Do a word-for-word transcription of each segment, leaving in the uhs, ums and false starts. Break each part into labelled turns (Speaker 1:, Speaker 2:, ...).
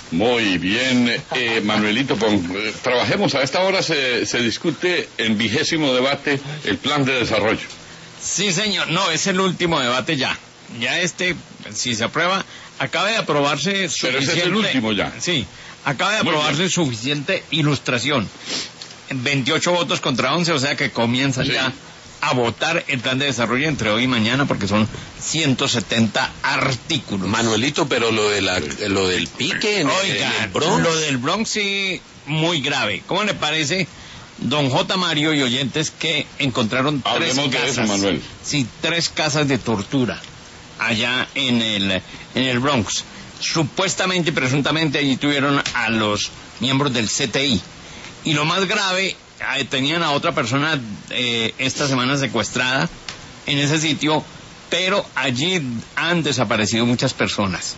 Speaker 1: Muy bien, eh, Manuelito, pon, eh, trabajemos. A esta hora se, se discute en vigésimo debate el plan de desarrollo.
Speaker 2: Sí, señor. No, es el último debate ya. Ya este, si se aprueba, acaba de aprobarse suficiente...
Speaker 1: Pero ese es el último ya.
Speaker 2: Sí, acaba de aprobarse suficiente ilustración. veintiocho votos contra once, o sea que comienzan sí. ya a votar el plan de desarrollo entre hoy y mañana, porque son ciento setenta artículos.
Speaker 3: Manuelito, pero lo de la, lo del pique en,
Speaker 2: Oiga,
Speaker 3: en el Bronx.
Speaker 2: Lo del Bronx sí, muy grave. ¿Cómo le parece, don J. Mario y oyentes, que encontraron
Speaker 1: Hablemos
Speaker 2: tres casas?
Speaker 1: De eso, Manuel.
Speaker 2: Sí, tres casas de tortura allá en el, en el Bronx. Supuestamente y presuntamente allí tuvieron a los miembros del C T I. Y lo más grave, tenían a otra persona eh, esta semana secuestrada en ese sitio, pero allí han desaparecido muchas personas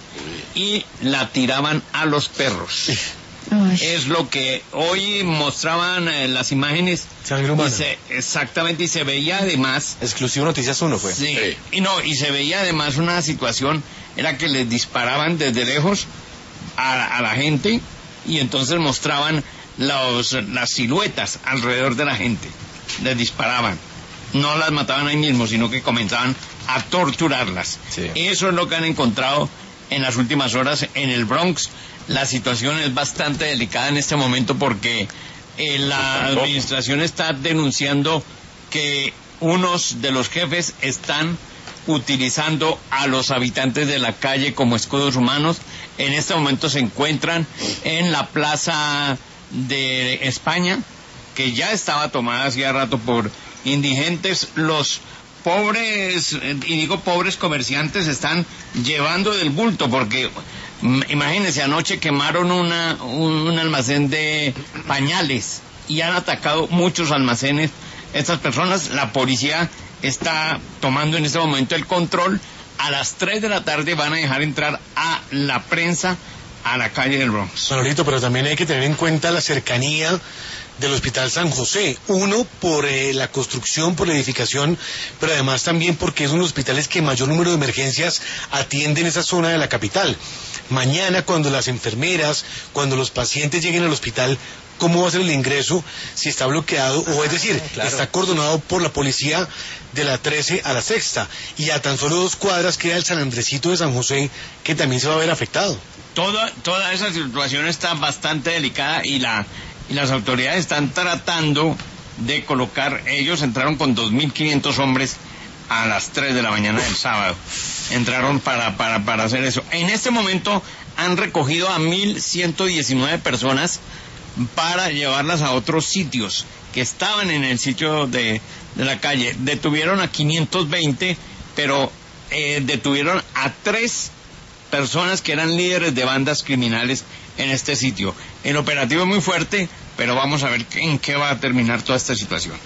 Speaker 2: y la tiraban a los perros. Uy. Es lo que hoy mostraban eh, las imágenes.
Speaker 4: Sangre humana.
Speaker 2: Y se, exactamente, y se veía además...
Speaker 4: Exclusivo Noticias uno fue.
Speaker 2: Sí,
Speaker 1: sí,
Speaker 2: y no, y se veía además una situación, era que les disparaban desde lejos a, a la gente, y entonces mostraban Los, las siluetas alrededor de la gente, les disparaban, no las mataban ahí mismo, sino que comenzaban a torturarlas. Sí. Eso es lo que han encontrado en las últimas horas en el Bronx. La situación es bastante delicada en este momento porque eh, la administración está denunciando que unos de los jefes están utilizando a los habitantes de la calle como escudos humanos. En este momento se encuentran en la plaza de España, que ya estaba tomada hacía rato por indigentes. Los pobres, y digo pobres comerciantes, están llevando del bulto, porque imagínense, anoche quemaron una, un, un almacén de pañales y han atacado muchos almacenes estas personas. La policía está tomando en este momento el control. A las tres de la tarde van a dejar entrar a la prensa a la calle del Bronx.
Speaker 4: Manolito, pero también hay que tener en cuenta la cercanía del Hospital San José. Uno, por eh, la construcción, por la edificación, pero además también porque es uno de los hospitales que mayor número de emergencias atiende en esa zona de la capital. Mañana, cuando las enfermeras, cuando los pacientes lleguen al hospital, ¿cómo va a ser el ingreso si está bloqueado? O es decir, claro, está acordonado por la policía de la trece a la sexta. Y a tan solo dos cuadras queda el San Andresito de San José, que también se va a ver afectado.
Speaker 2: Toda, toda esa situación está bastante delicada y, la, y las autoridades están tratando de colocar. Ellos entraron con dos mil quinientos hombres a las tres de la mañana del sábado. Entraron para, para, para hacer eso. En este momento han recogido a mil ciento diecinueve personas para llevarlas a otros sitios que estaban en el sitio de, de la calle. Detuvieron a quinientos veinte, pero eh, detuvieron a tres personas que eran líderes de bandas criminales en este sitio. El operativo es muy fuerte, pero vamos a ver en qué va a terminar toda esta situación.